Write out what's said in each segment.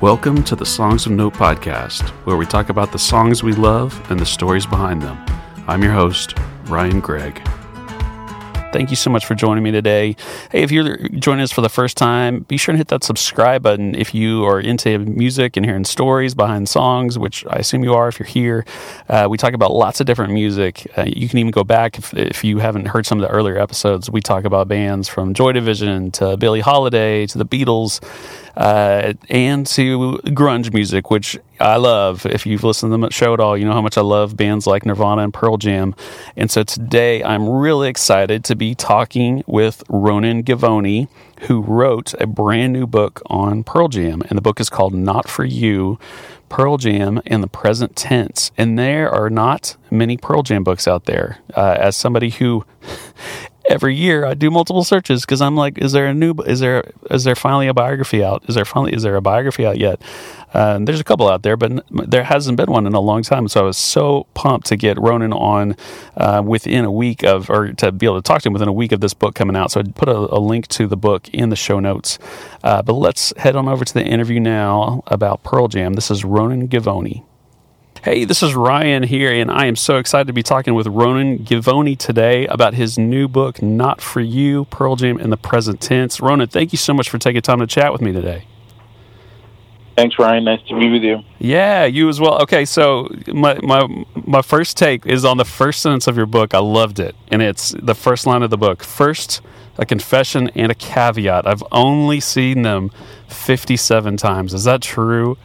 Welcome to the Songs of Note podcast, where we talk about the songs we love and the stories behind them. I'm your host, Ryan Gregg. Thank you so much for joining me today. Hey, if you're joining us for the first time, be sure to hit that subscribe button if you are into music and hearing stories behind songs, which I assume you are if you're here. We talk about lots of different music. You can even go back if you haven't heard some of the earlier episodes. We talk about bands from Joy Division to Billie Holiday to the Beatles and to grunge music, which I love. If you've listened to the show at all, you know how much I love bands like Nirvana and Pearl Jam. And so today I'm really excited to be talking with Ronan Givony, who wrote a brand new book on Pearl Jam. And the book is called Not For You, Pearl Jam in the Present Tense. And there are not many Pearl Jam books out there. As somebody who every year I do multiple searches because I'm like, is there finally a biography out? Is there a biography out yet? There's a couple out there, but there hasn't been one in a long time. So I was so pumped to get Ronan on within a week to be able to talk to him within a week of this book coming out. So I put a link to the book in the show notes. But let's head on over to the interview now about Pearl Jam. This is Ronan Givony. Hey, this is Ryan here, and I am so excited to be talking with Ronan Givony today about his new book, Not For You, Pearl Jam in the Present Tense. Ronan, thank you so much for taking time to chat with me today. Thanks, Ryan. Nice to be with you. Yeah, you as well. Okay, so my first take is on the first sentence of your book. I loved it, and it's the first line of the book. First, a confession and a caveat. I've only seen them 57 times. Is that true?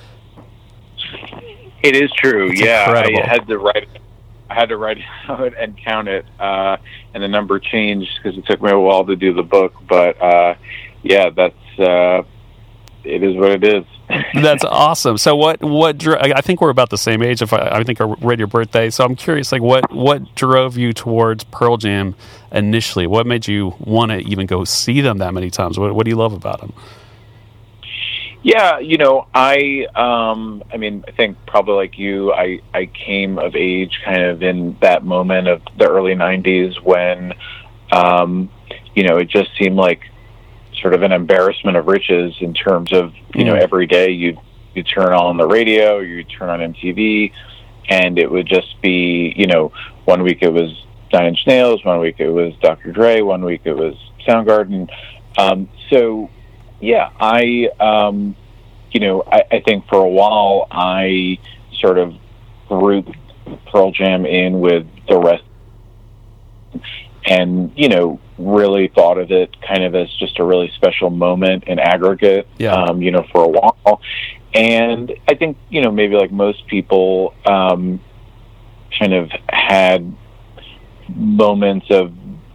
It is true. That's yeah, incredible. I had to write it out and count it, and the number changed because it took me a while to do the book. But yeah, it is what it is. That's awesome. So what I think we're about the same age. I think I read your birthday, so I'm curious. Like, what drove you towards Pearl Jam initially? What made you want to even go see them that many times? What do you love about them? Yeah, I think probably like you, I came of age kind of in that moment of the early 90s when, it just seemed like sort of an embarrassment of riches in terms of, every day you turn on the radio, you turn on MTV, and it would just be, one week it was Nine Inch Nails, one week it was Dr. Dre, one week it was Soundgarden. Yeah, I think for a while I sort of grouped Pearl Jam in with the rest and, really thought of it kind of as just a really special moment in aggregate, for a while. And I think, maybe like most people kind of had moments of,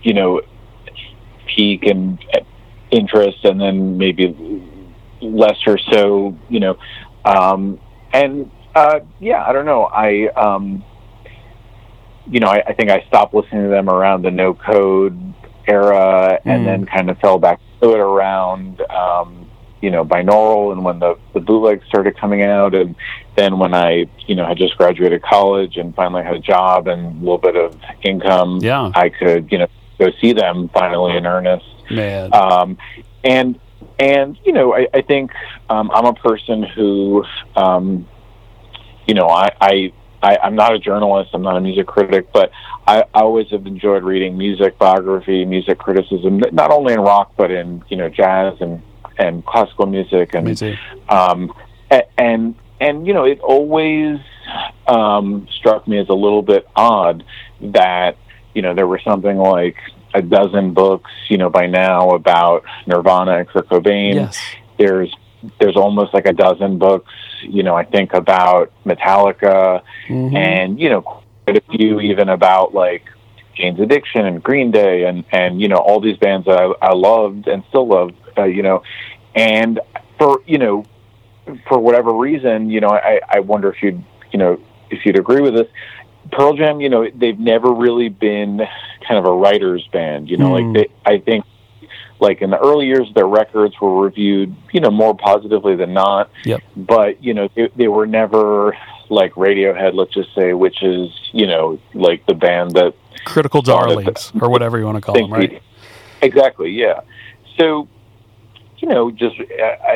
peak and interest and then maybe less or so, I don't know. I think I stopped listening to them around the No Code era and then kind of fell back to it around, binaural and when the bootlegs started coming out. And then when I, had just graduated college and finally had a job and a little bit of income, I could, go see them finally in earnest. Man. I think I'm a person who, I'm not a journalist, I'm not a music critic, but I always have enjoyed reading music biography, music criticism, not only in rock, but in, jazz and classical music. And, it always struck me as a little bit odd that, there were something like a dozen books, by now about Nirvana and Kurt Cobain. Yes. There's almost like a dozen books, I think about Metallica and, quite a few even about like Jane's Addiction and Green Day and all these bands that I loved and still love, and for whatever reason, I wonder if you'd agree with this. Pearl Jam, they've never really been kind of a writer's band, I think like in the early years, their records were reviewed, more positively than not. Yep. But, they were never like Radiohead, let's just say, which is, like the band that critical darlings or whatever you want to call them, right? Exactly. Yeah. So, just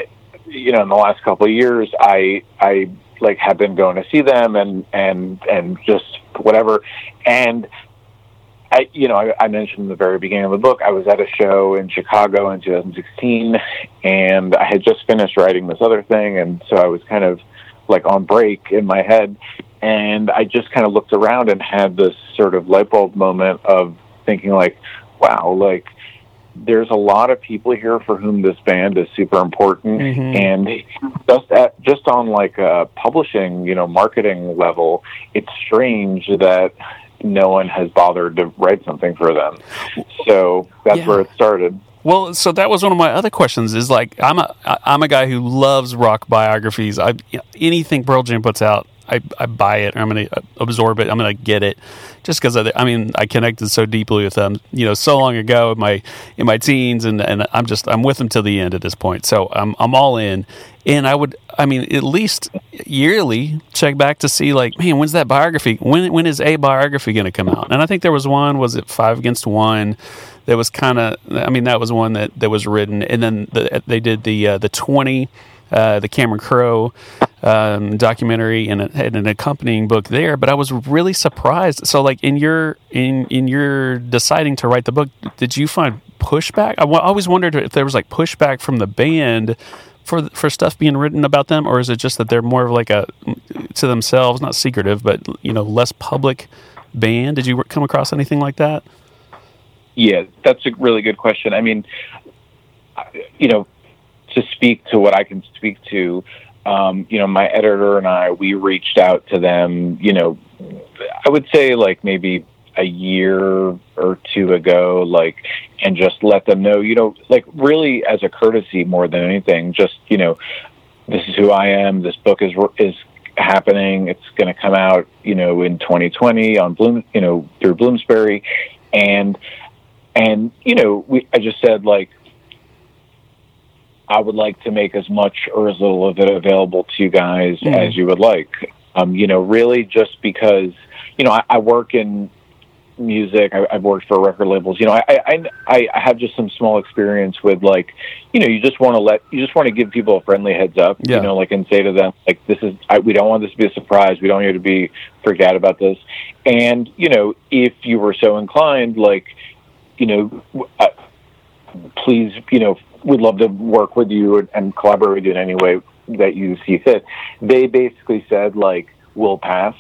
you know, in the last couple of years, I like have been going to see them and just whatever. And I mentioned in the very beginning of the book, I was at a show in Chicago in 2016, and I had just finished writing this other thing, and so I was kind of like on break in my head, and I just kind of looked around and had this sort of light bulb moment of thinking like, wow, like there's a lot of people here for whom this band is super important, and just on like a publishing, marketing level, it's strange that no one has bothered to write something for them. So that's where it started. Well, so that was one of my other questions. Is like I'm a guy who loves rock biographies. Anything Pearl Jam puts out, I buy it. I'm going to absorb it. I'm going to get it, just because I connected so deeply with them, so long ago in my teens, and I'm with them till the end at this point. So I'm all in, and at least yearly check back to see like, man, when's that biography? When is a biography going to come out? And I think there was one. Was it 5 Against 1? That was that was one that was written, and then they did the 20. The Cameron Crowe documentary and an accompanying book there, but I was really surprised. So, like in your deciding to write the book, did you find pushback? I always wondered if there was like pushback from the band for stuff being written about them, or is it just that they're more of like to themselves, not secretive, but less public band? Did you come across anything like that? Yeah, that's a really good question. I mean, to speak to what I can speak to, my editor and I, we reached out to them, I would say like maybe a year or two ago, like, and just let them know, like really as a courtesy more than anything, just, this is who I am. This book is happening. It's going to come out, in 2020 on through Bloomsbury. And I just said like, I would like to make as much or as little of it available to you guys as you would like. Really just because, I work in music. I've worked for record labels. I have just some small experience with like, you just want to give people a friendly heads up, and say to them, like, we don't want this to be a surprise. We don't want you to be freaked out about this. And, if you were so inclined, like, please, we'd love to work with you and collaborate with you in any way that you see fit. They basically said like, we'll pass,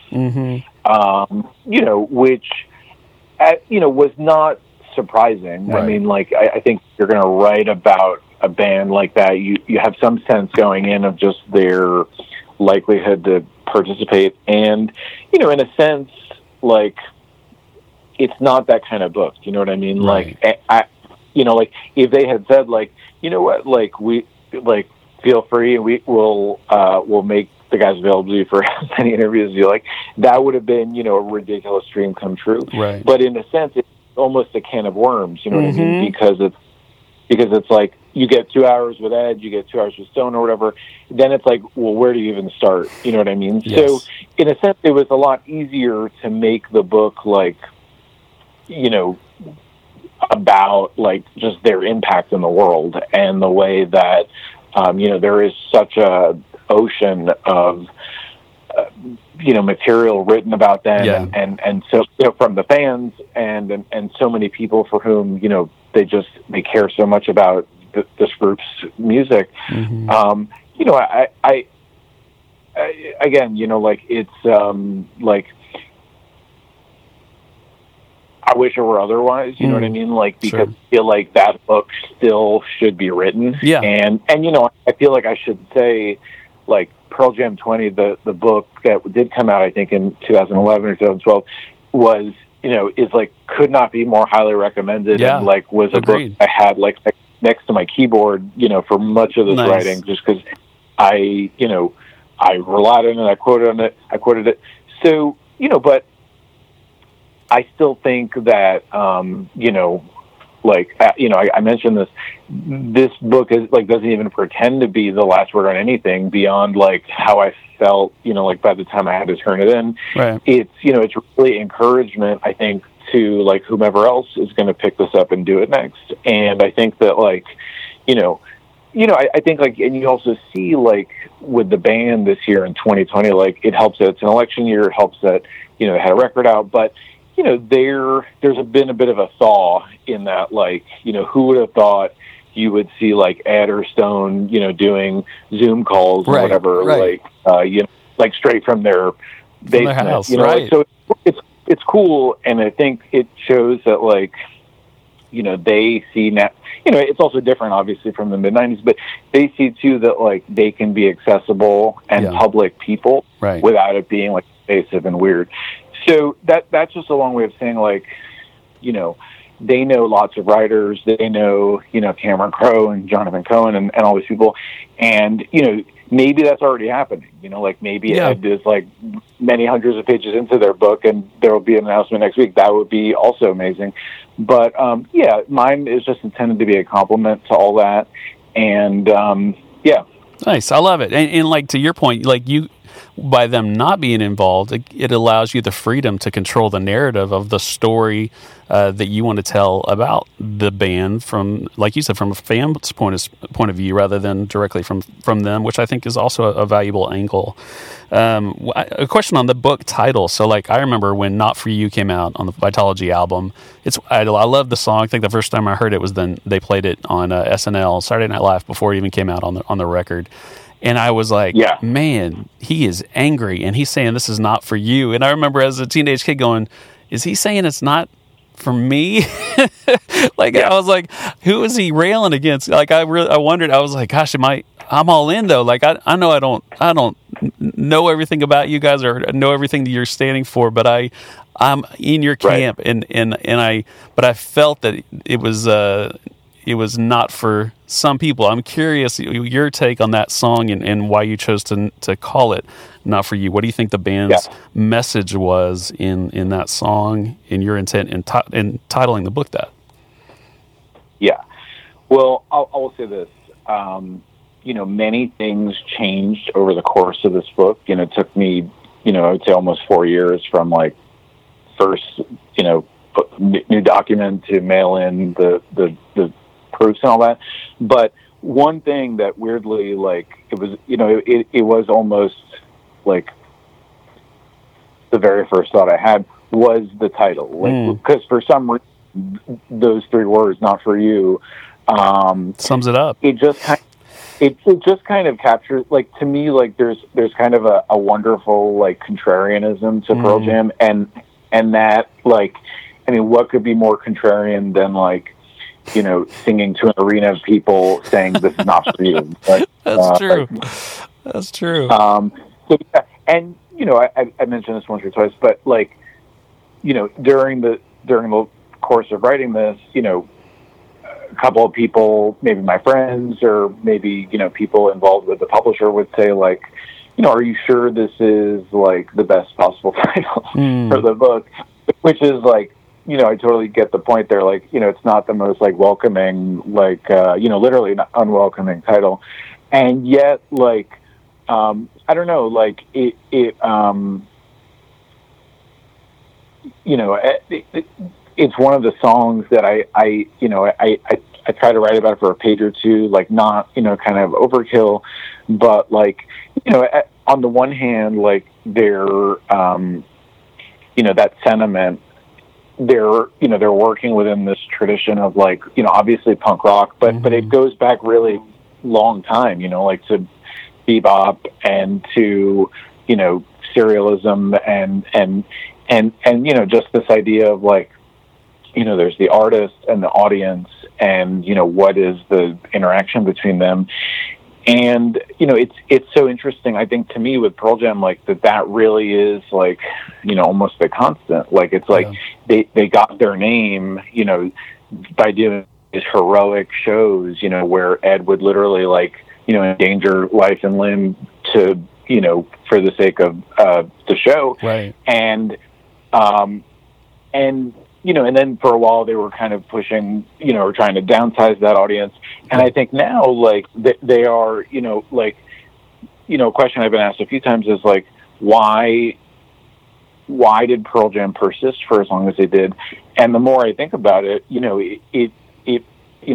which, was not surprising. Right. I mean, like, I think you're going to write about a band like that. You have some sense going in of just their likelihood to participate. And, in a sense, like, it's not that kind of book. You know what I mean? Right. Like, like if they had said like, what, like we like feel free and we'll make the guys available to you for as many interviews as you like, that would have been, a ridiculous dream come true. Right. But in a sense, it's almost a can of worms, what I mean? Because it's like you get 2 hours with Ed, you get 2 hours with Stone or whatever. Then it's like, well, where do you even start? You know what I mean? Yes. So in a sense, it was a lot easier to make the book like, about like just their impact in the world and the way that, there is such a ocean of, material written about them and so, from the fans and so many people for whom, they care so much about this group's music. I again, like it's, like, I wish it were otherwise, you know what I mean? Like, because I feel like that book still should be written. Yeah. And I feel like I should say, like, Pearl Jam 20, the book that did come out, I think, in 2011 or 2012, was, is, like, could not be more highly recommended. Yeah. And, like, was a book I had, like, next to my keyboard, for much of this writing, just because I relied on it, I quoted it. So, but I still think that, I mentioned this book is like, doesn't even pretend to be the last word on anything beyond like how I felt, like by the time I had to turn it in. Right. It's, it's really encouragement, I think, to like whomever else is going to pick this up and do it next. And I think that like, you know, I think like, and you also see like with the band this year in 2020, like it helps that it's an election year. It helps that, you know, they had a record out, but you know, there's been a bit of a thaw in that, like, you know, who would have thought you would see like Ed or Stone, you know, doing Zoom calls or whatever, like, you know, like straight from their basement, house, you know, like, so it's cool. And I think it shows that, like, you know, they see now, you know, it's also different obviously from the mid 90s, but they see too that like they can be accessible and public people without it being like invasive and weird. So that's just a long way of saying, like, you know, they know lots of writers, they know, you know, Cameron Crowe and Jonathan Cohen and all these people. And, you know, maybe that's already happening, you know, like maybe Ed is like many hundreds of pages into their book and there will be an announcement next week. That would be also amazing. But, yeah, mine is just intended to be a compliment to all that. And, yeah. Nice. I love it. And like, to your point, like by them not being involved, it allows you the freedom to control the narrative of the story that you want to tell about the band from, like you said, from a fan's point of view rather than directly from them, which I think is also a valuable angle. A question on the book title. So, like, I remember when Not For You came out on the Vitalogy album. I love the song. I think the first time I heard it was then they played it on SNL, Saturday Night Live, before it even came out on the record. And I was like, man, he is angry, and he's saying this is not for you. And I remember as a teenage kid going, is he saying it's not for me? Like, I was like, who is he railing against? Like, I wondered. I was like, gosh, I'm all in though. Like, I know I don't know everything about you guys or know everything that you're standing for, but I'm in your camp, but I felt that it was not for some people. I'm curious your take on that song and why you chose to call it Not For You. What do you think the band's message was in that song, in your intent in titling the book that? Yeah. Well, I will say this. You know, many things changed over the course of this book. You know, it took me, you know, I would say almost 4 years from like first, you know, new document to mail in the proofs and all that. But one thing that weirdly, like, it was, you know, it was almost like the very first thought I had was the title, like, because for some reason those three words, Not For You, sums it up. It just kind of captures, like, to me, like there's kind of a wonderful like contrarianism to Pearl Jam, and that, like, I mean, what could be more contrarian than, like, you know, singing to an arena of people saying this is not for you. Like, that's true. That's true. So, and you know, I mentioned this once or twice, but, like, you know, during the course of writing this, you know, a couple of people, maybe my friends or maybe, you know, people involved with the publisher would say, like, you know, are you sure this is like the best possible title for the book? Which is like, you know, I totally get the point there. Like, you know, it's not the most like welcoming, like, you know, literally an unwelcoming title. And yet, like, I don't know, like it you know, it's one of the songs that I you know, I try to write about it for a page or two, like, not, you know, kind of overkill, but, like, you know, on the one hand, like, they're, you know, that sentiment, they're working within this tradition of, like, you know, obviously punk rock, but it goes back really long time, you know, like to bebop and to, you know, serialism and you know, just this idea of, like, you know, there's the artist and the audience and, you know, what is the interaction between them. And, you know, it's so interesting, I think, to me with Pearl Jam, like, that really is, like, you know, almost a constant. Like, it's like they got their name, you know, by doing these heroic shows, you know, where Ed would literally, like, you know, endanger life and limb to, you know, for the sake of the show. Right. And you know, and then for a while they were kind of pushing, you know, or trying to downsize that audience. And I think now, like, they are, you know, like, you know, a question I've been asked a few times is, like, why did Pearl Jam persist for as long as they did? And the more I think about it, you know, it you know,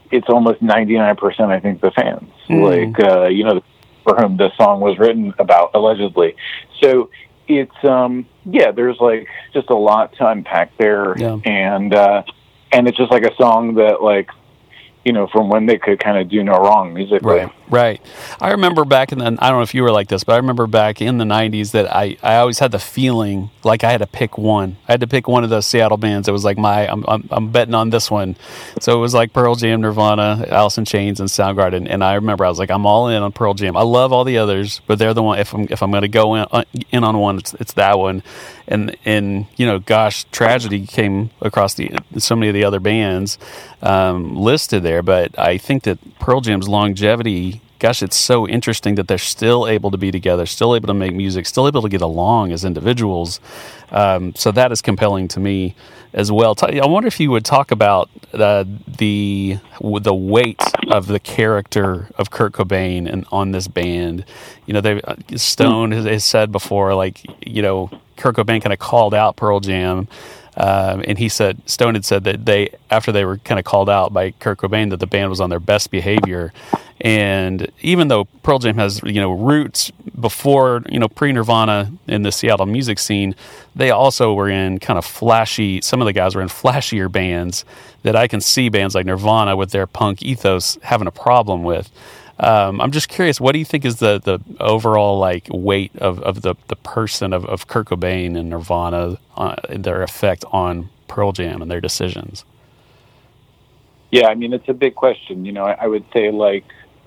it's almost 99%, I think, the fans, for whom the song was written about, allegedly. So it's, there's like just a lot to unpack there. Yeah. And it's just like a song that, like, from when they could kind of do no wrong musically. Right. I remember back in the, I don't know if you were like this, but I remember back in the 90s that I always had the feeling like I had to pick one. I had to pick one of those Seattle bands. It was like I'm betting on this one. So it was like Pearl Jam, Nirvana, Alice in Chains, and Soundgarden. And I remember I was like, I'm all in on Pearl Jam. I love all the others, but they're the one, if I'm going to go in on one, it's that one. And gosh, tragedy came across so many of the other bands listed there. But I think that Pearl Jam's longevity, gosh, it's so interesting that they're still able to be together, still able to make music, still able to get along as individuals. So that is compelling to me as well. I wonder if you would talk about the weight of the character of Kurt Cobain and on this band. Stone has said before, like, Kurt Cobain kind of called out Pearl Jam. And Stone had said that after they were kind of called out by Kurt Cobain, that the band was on their best behavior. And even though Pearl Jam has, roots before, pre-Nirvana in the Seattle music scene, they also were in kind of flashy, some of the guys were in flashier bands that I can see bands like Nirvana with their punk ethos having a problem with. I'm just curious, what do you think is the overall like weight of the person of Kurt Cobain and Nirvana, their effect on Pearl Jam and their decisions? Yeah, I mean, it's a big question. I would say, like,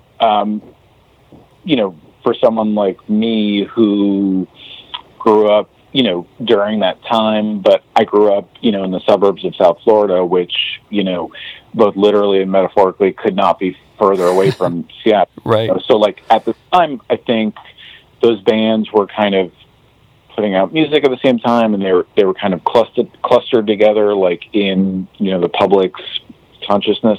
for someone like me who grew up, during that time, but I grew up, in the suburbs of South Florida, which, both literally and metaphorically could not be further away from Seattle. Right. So, like, at the time, I think those bands were kind of putting out music at the same time, and they were kind of clustered together, like, in, the public's consciousness.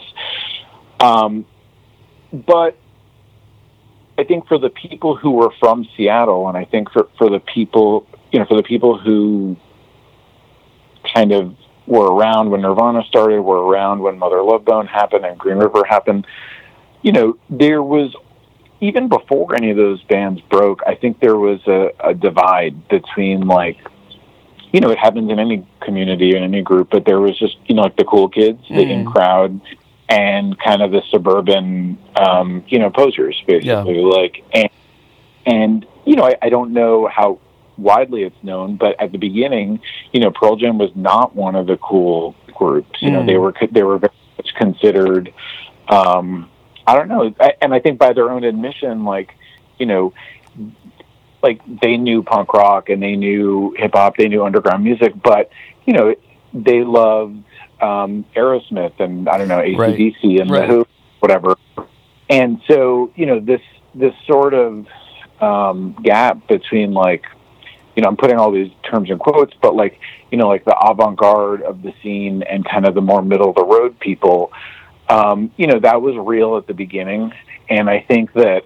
But I think for the people who were from Seattle, and I think for the people, for the people who kind of were around when Nirvana started, were around when Mother Love Bone happened and Green River happened, there was, even before any of those bands broke, I think there was a divide between, like, it happens in any community, in any group, but there was just, like, the cool kids, the in crowd, and kind of the suburban, posers, basically. Yeah. Like, and I don't know how widely it's known, but at the beginning, Pearl Jam was not one of the cool groups. They were very much considered, I don't know, and I think by their own admission, like, like, they knew punk rock and they knew hip hop, they knew underground music, but they loved Aerosmith and, I don't know, AC/DC and The Who, whatever. And so, this sort of gap between, like, I'm putting all these terms in quotes, but, like, like the avant-garde of the scene and kind of the more middle-of-the-road people, that was real at the beginning. And I think that,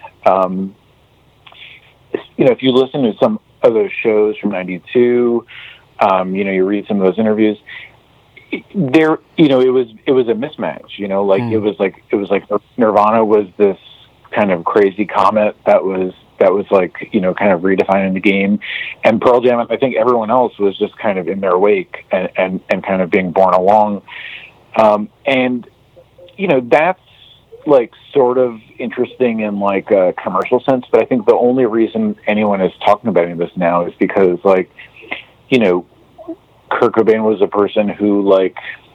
if you listen to some of those shows from 92, you read some of those interviews, there, it was a mismatch, like, it was like Nirvana was this kind of crazy comet that was like, kind of redefining the game, and Pearl Jam, I think everyone else was just kind of in their wake and kind of being borne along. And, that's, like, sort of interesting in, like, a commercial sense, but I think the only reason anyone is talking about any of this now is because, like, Kurt Cobain was a person who, like,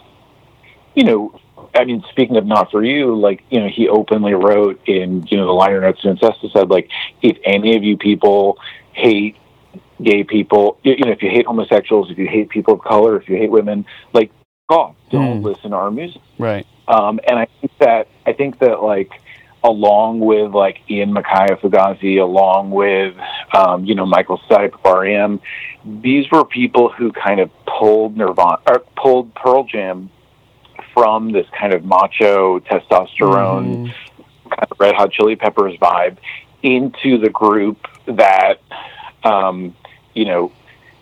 I mean, speaking of Not For You, like, he openly wrote in, the liner notes to Incesticide, like, if any of you people hate gay people, if you hate homosexuals, if you hate people of color, if you hate women, like, don't listen to our music. Right. And I think that, like, along with, like, Ian Makaya Fugazi, along with, Michael Stipe, R.E.M., these were people who kind of pulled Pearl Jam from this kind of macho testosterone, kind of Red Hot Chili Peppers vibe into the group that,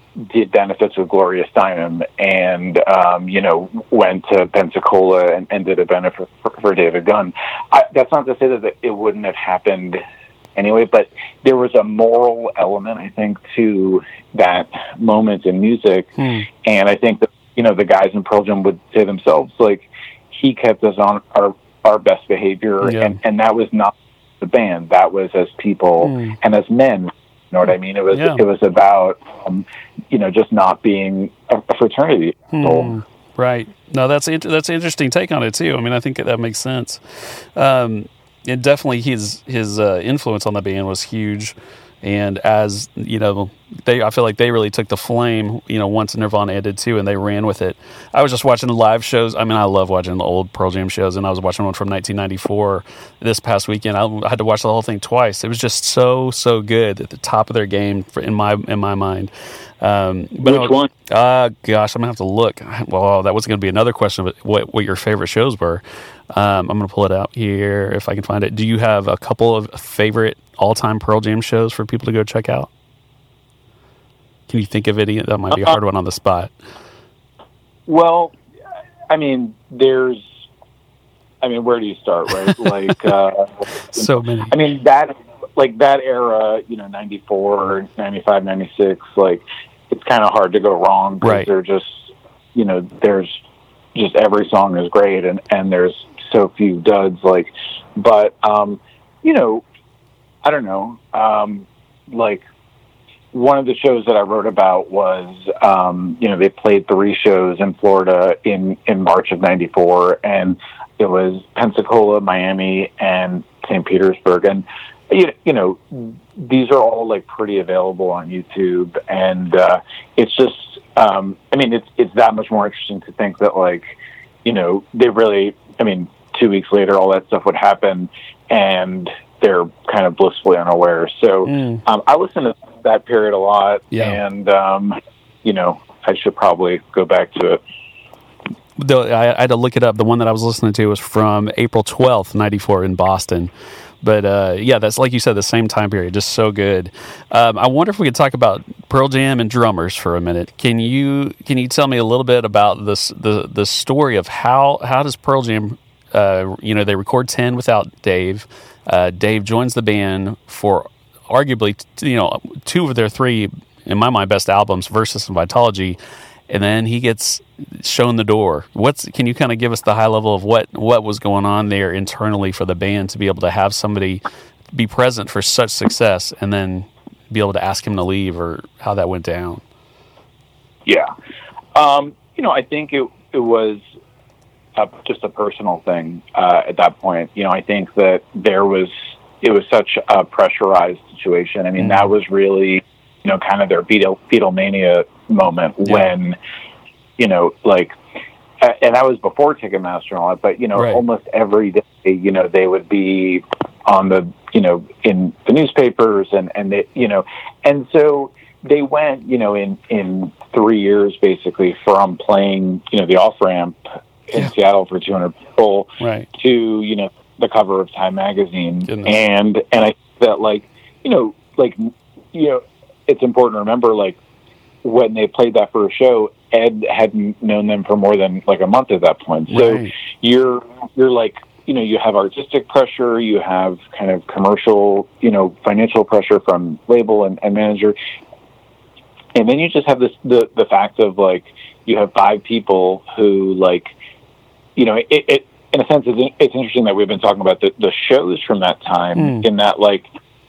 did Benefits with Gloria Steinem and, went to Pensacola and did a benefit for David Gunn. That's not to say that it wouldn't have happened anyway, but there was a moral element, I think, to that moment in music. And I think that, the guys in Pearl Jam would say themselves, like, he kept us on our best behavior, and that was not the band. That was as people and as men. You know what I mean? It was about, just not being a fraternity. Right. No, that's an interesting take on it too. I mean, I think that makes sense. And definitely his influence on the band was huge. And as, I feel like they really took the flame, once Nirvana ended too, and they ran with it. I was just watching the live shows. I mean, I love watching the old Pearl Jam shows, and I was watching one from 1994 this past weekend. I had to watch the whole thing twice. It was just so good, at the top of their game in my mind. Which one? Gosh, I'm gonna have to look. Well, that was gonna be another question of what your favorite shows were. I'm gonna pull it out here if I can find it. Do you have a couple of favorite all-time Pearl Jam shows for people to go check out? Can you think of any? That might be a hard one on the spot. Well, I mean, where do you start, right? Like, so many. I mean, that era, 94, 95, 96, like, it's kind of hard to go wrong because right. They're just, there's just every song is great and there's so few duds, like, but, I don't know, like, one of the shows that I wrote about was, they played 3 shows in Florida in March of 94, and it was Pensacola, Miami, and St. Petersburg. And, these are all like pretty available on YouTube. And, it's just, it's that much more interesting to think that, like, they really, 2 weeks later, all that stuff would happen and they're kind of blissfully unaware. So, I listen to that period a lot, and I should probably go back to it. I had to look it up. The one that I was listening to was from April 12th, 94 in Boston. But that's, like you said, the same time period, just so good. I wonder if we could talk about Pearl Jam and drummers for a minute. Can you tell me a little bit about the story of how does Pearl Jam, they record 10 without Dave. Dave joins the band for arguably, 2 of their 3, in my mind, best albums, Versus and Vitology, and then he gets shown the door. Can you kind of give us the high level of what was going on there internally for the band to be able to have somebody be present for such success and then be able to ask him to leave, or how that went down? Yeah. I think it was just a personal thing at that point. I think that it was such a pressurized situation. I mean, that was really, kind of their Beatlemania moment when, and that was before Ticketmaster and all that, but, right. Almost every day, they would be on the, in the newspapers and they, and so they went, in 3 years, basically, from playing, the off-ramp in Seattle for 200 people right. to, the cover of Time magazine. Goodness. And I think that, it's important to remember, like, when they played that first show, Ed hadn't known them for more than like a month at that point. So right. you're like, you have artistic pressure, you have kind of commercial, financial pressure from label and manager. And then you just have the fact of, like, you have 5 people who, like, it in a sense, it's interesting that we've been talking about the shows from that time in that, like,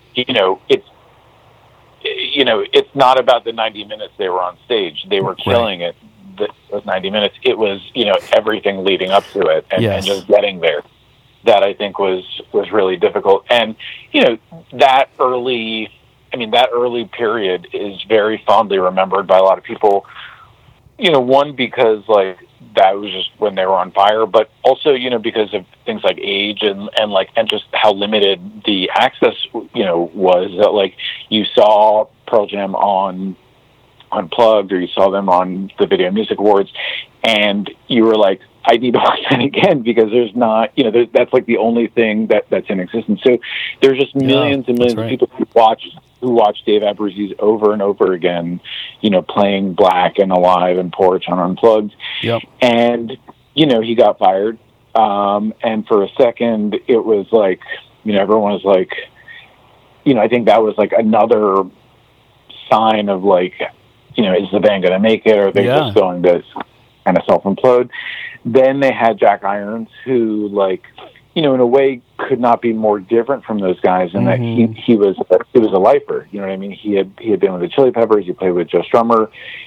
it's not about the 90 minutes they were on stage. They were killing it, those 90 minutes. It was, everything leading up to it and just getting there. That I think was really difficult. And, that early period is very fondly remembered by a lot of people, one, because, like, that was just when they were on fire, but also, because of things like age and just how limited the access, was, that, like, you saw Pearl Jam on Unplugged, or you saw them on the Video Music Awards, and you were like, I need to watch that again, because there's not, that's like the only thing that's in existence. So there's just millions and millions of people who watch who watched Dave Abbruzzese over and over again, playing Black and Alive and Porch on Unplugged. Yep. And, he got fired. And for a second, it was like, everyone was like, I think that was like another sign of like, is the band going to make it? Or are they just going to kind of self-implode? Then they had Jack Irons, who like, in a way could not be more different from those guys in that he was a lifer. You know what I mean? He had been with the Chili Peppers. He played with Joe Strummer.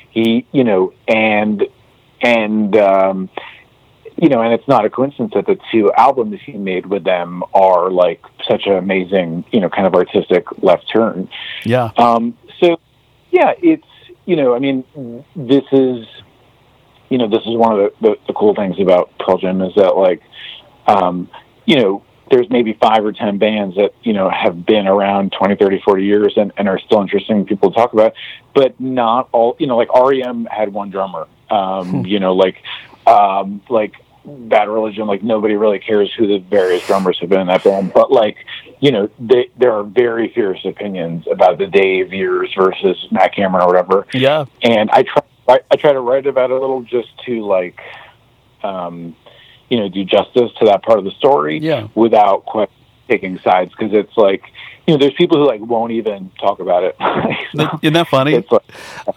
And it's not a coincidence that the two albums he made with them are like such an amazing, kind of artistic left turn. Yeah. So yeah, it's, this is one of the cool things about Pearl Jam is that like, there's maybe 5 or 10 bands that, have been around 20, 30, 40 years and are still interesting people to talk about, but not all, like REM had one drummer, like Bad Religion, like nobody really cares who the various drummers have been in that band, but like, there are very fierce opinions about the Dave years versus Matt Cameron or whatever. Yeah. And I try to write about it a little just to like, do justice to that part of the story without taking sides. Cause it's like, there's people who like won't even talk about it. Isn't that funny? It's like,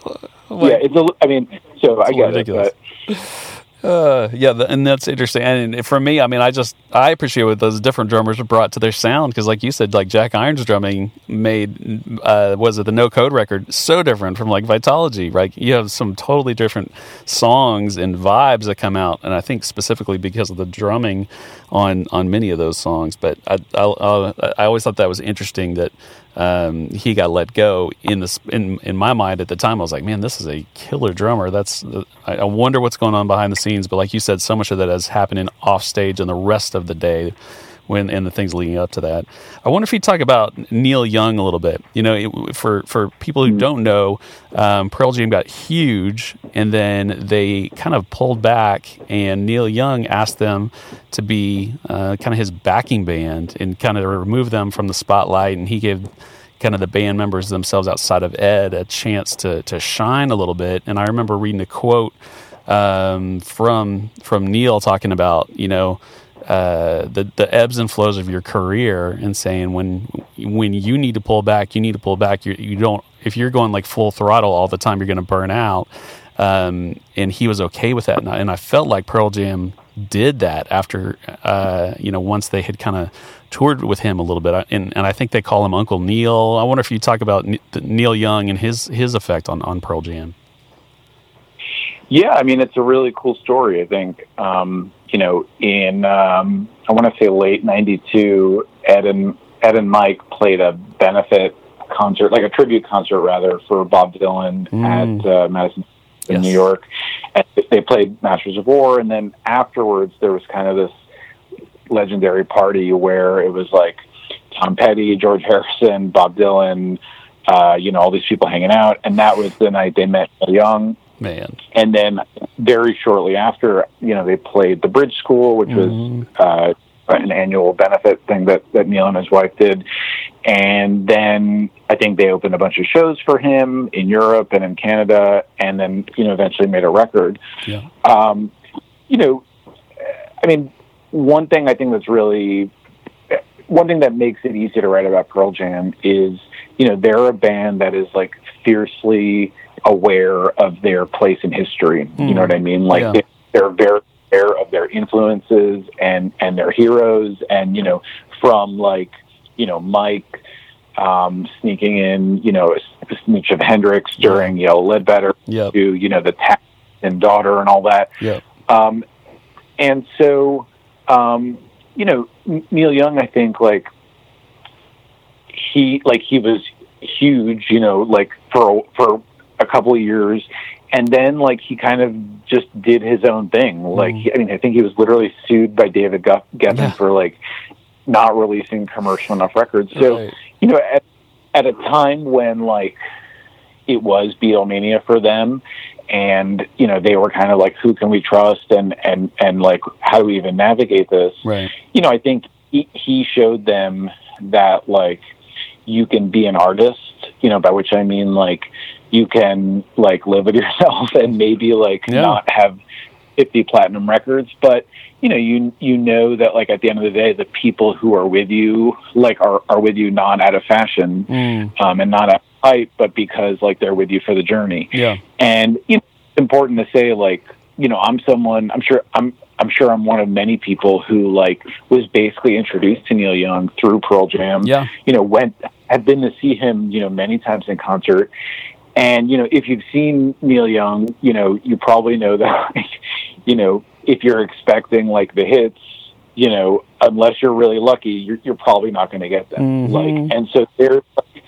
so I get ridiculous. It, but and that's interesting. And for me, I appreciate what those different drummers brought to their sound because, like you said, like Jack Irons' drumming made was it the No Code record so different from like Vitology, right? You have some totally different songs and vibes that come out, and I think specifically because of the drumming on many of those songs. But I always thought that was interesting that he got let go in my mind at the time. I was like, man, this is a killer drummer. I wonder what's going on behind the scenes. But like you said, so much of that is happening off stage and the rest of the day and the things leading up to that. I wonder if you talk about Neil Young a little bit. For people who don't know, Pearl Jam got huge and then they kind of pulled back, and Neil Young asked them to be kind of his backing band and kind of remove them from the spotlight, and he gave kind of the band members themselves outside of Ed a chance to shine a little bit. And I remember reading a quote from Neil talking about, the ebbs and flows of your career and saying when you need to pull back, you need to pull back. You don't, if you're going like full throttle all the time, you're going to burn out. And he was okay with that. And I felt like Pearl Jam did that after, once they had kind of toured with him a little bit. And I think they call him Uncle Neil. I wonder if you talk about Neil Young and his effect on Pearl Jam. Yeah, it's a really cool story. I think, in I want to say late '92, Ed and Mike played a benefit concert, like a tribute concert rather, for Bob Dylan at Madison in New York. And they played Masters of War, and then afterwards there was kind of this legendary party where it was like Tom Petty, George Harrison, Bob Dylan, all these people hanging out, and that was the night they met Neil Young. Man. And then very shortly after, they played the Bridge School, which was an annual benefit thing that Neil and his wife did. And then I think they opened a bunch of shows for him in Europe and in Canada, and then, eventually made a record. Yeah. One thing I think one thing that makes it easy to write about Pearl Jam is, they're a band that is like fiercely aware of their place in history. You know what I mean? Like they're very aware of their influences and their heroes, and from like Mike sneaking in a snitch of Hendrix during Ledbetter to the Taft and Daughter and all that. And so Neil Young, I think like he was huge like for a couple of years, and then like he kind of just did his own thing. Like I think he was literally sued by David Geffen for like not releasing commercial enough records. So at a time when like it was Beatlemania for them, and they were kind of like, who can we trust, and like how do we even navigate this? Right. I think he showed them that like you can be an artist by which I mean like you can like live with yourself and maybe like not have 50 platinum records, but you know that like at the end of the day, the people who are with you like are with you not out of fashion and not out of hype, but because like they're with you for the journey. Yeah. And it's important to say like, I'm someone, I'm sure I'm one of many people who like was basically introduced to Neil Young through Pearl Jam. Yeah. Had been to see him, many times in concert. And, if you've seen Neil Young, you probably know that, if you're expecting like the hits, unless you're really lucky, you're probably not going to get them. Like, and so there's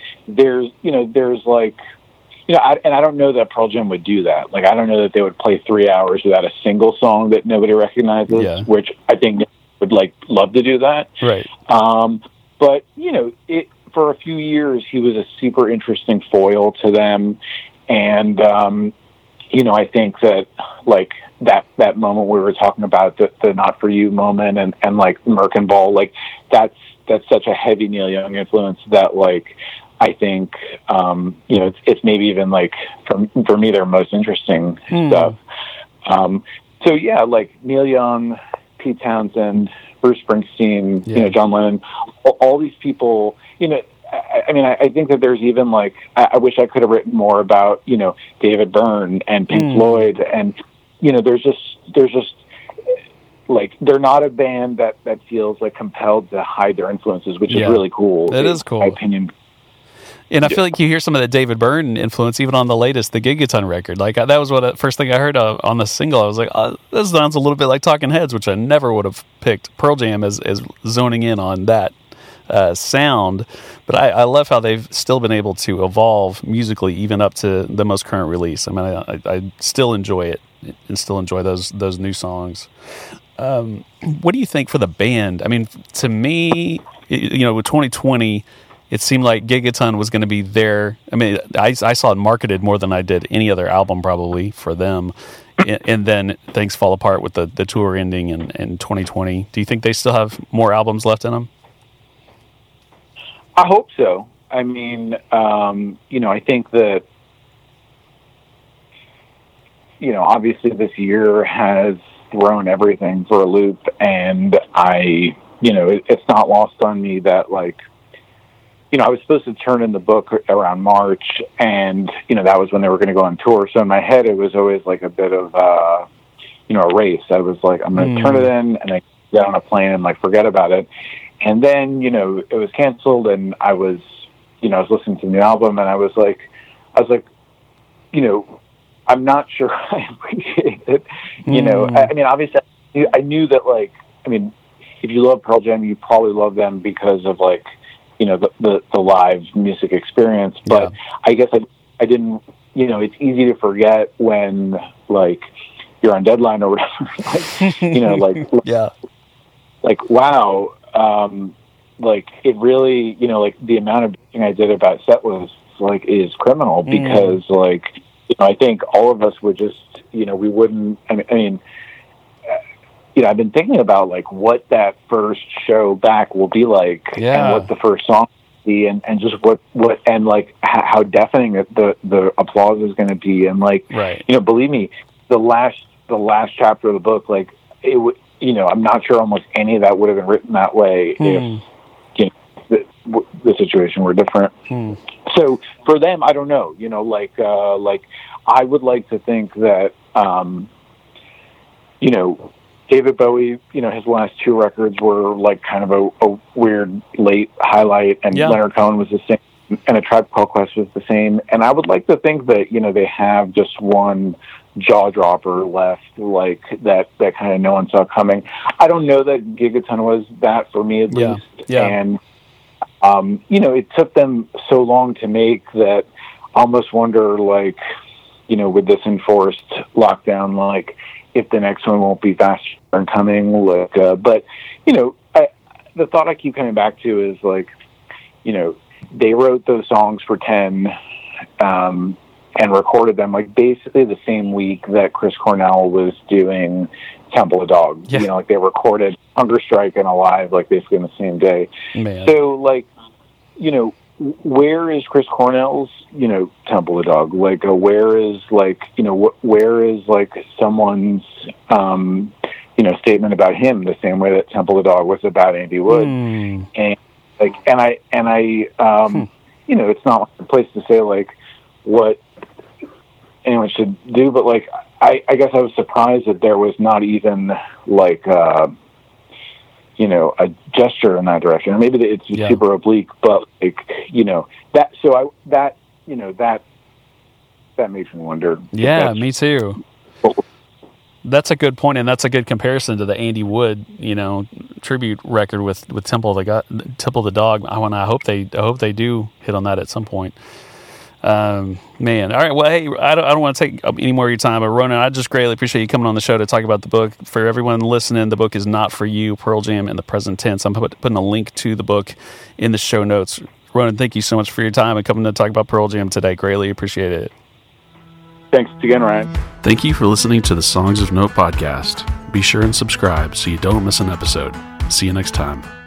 like, and I don't know that Pearl Jam would do that. Like, I don't know that they would play 3 hours without a single song that nobody recognizes, which I think would like love to do that. Right. But for a few years, he was a super interesting foil to them. And, I think that like that moment we were talking about, the Not For You moment and like Merkin Ball, like that's such a heavy Neil Young influence that like, I think, it's maybe even like for me, their most interesting stuff. So yeah, like Neil Young, Pete Townsend, Bruce Springsteen, John Lennon, all these people, I think that there's even like, I wish I could have written more about, David Byrne and Pink Floyd. And, there's just like, they're not a band that feels like compelled to hide their influences, which is really cool. It is cool. In my opinion. And I feel like you hear some of the David Byrne influence even on the latest, the Gigaton record. Like that was what first thing I heard on the single. I was like, oh, this sounds a little bit like Talking Heads, which I never would have picked Pearl Jam as zoning in on that sound. But I love how they've still been able to evolve musically even up to the most current release. I mean, I still enjoy it and still enjoy those new songs. What do you think for the band? I mean, to me, with 2020, it seemed like Gigaton was going to be there. I mean, I saw it marketed more than I did any other album probably for them. And then things fall apart with the tour ending in 2020. Do you think they still have more albums left in them? I hope so. I mean, I think that, obviously this year has thrown everything for a loop, and it's not lost on me that like, I was supposed to turn in the book around March, and, that was when they were going to go on tour. So in my head, it was always like a bit of, a race. I was like, I'm going to turn it in and then get on a plane and like forget about it. And then, it was canceled, and I was listening to the new album, and I was like, I'm not sure I appreciate it. I mean, obviously I knew that like, I mean, if you love Pearl Jam, you probably love them because of like, the live music experience. But I guess I didn't, it's easy to forget when like you're on deadline or whatever, like, wow. Like it really, like the amount of thing I did about set lists like is criminal because like, I think all of us would just, we wouldn't, I mean, I've been thinking about like what that first show back will be like and what the first song will be and just what and like how deafening the applause is going to be. And like, believe me, the last chapter of the book, like it would, I'm not sure almost any of that would have been written that way if, the situation were different. So for them, I don't know, like I would like to think that, David Bowie, his last two records were like kind of a weird late highlight, and Leonard Cohen was the same, and A Tribe Called Quest was the same. And I would like to think that, they have just one jaw dropper left, like that kind of no one saw coming. I don't know that Gigaton was that for me at least. And, it took them so long to make that I almost wonder, like, with this enforced lockdown, like, if the next one won't be faster and coming, like, but, the thought I keep coming back to is, like, they wrote those songs for 10, and recorded them, like, basically the same week that Chris Cornell was doing Temple of Dogs. Like, they recorded Hunger Strike and Alive, like, basically on the same day. Man. So, like, where is Chris Cornell's, Temple of the Dog? Like, where is, like, where is, like, someone's, statement about him, the same way that Temple of the Dog was about Andy Wood. And, like, it's not a place to say, like, what anyone should do, but, like, I guess I was surprised that there was not even, like, a gesture in that direction. Or maybe it's super oblique, but, like, that makes me wonder. Yeah, me too. That's a good point, and that's a good comparison to the Andy Wood, tribute record with Temple of the Dog. I hope they do hit on that at some point. Man, all right. Well, hey, I don't want to take up any more of your time, but Ronan, I just greatly appreciate you coming on the show to talk about the book. For everyone listening, the book is Not For You, Pearl Jam in the Present Tense. I'm putting a link to the book in the show notes. Ronan, thank you so much for your time and coming to talk about Pearl Jam today. Greatly appreciate it. Thanks again, Ryan. Thank you for listening to the Songs of Note podcast. Be sure and subscribe so you don't miss an episode. See you next time.